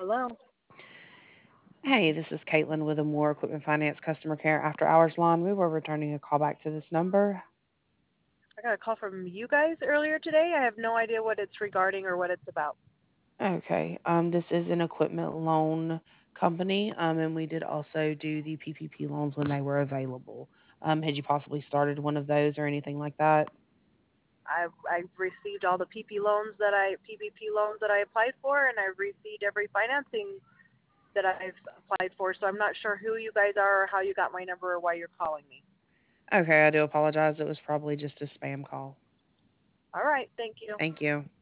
Hello. Hey, this is Caitlin with the Moore Equipment Finance Customer Care After Hours line. We were returning a call back to this number. I got a call from you guys earlier today. I have no idea what it's regarding or what it's about. Okay, this is an equipment loan company, and we did also do the PPP loans when they were available. Had you possibly started one of those or anything like that? I've received all the PPP loans that I applied for, and I've received every financing that I've applied for. So I'm not sure who you guys are, or how you got my number, or why you're calling me. Okay, I do apologize. It was probably just a spam call. All right. Thank you. Thank you.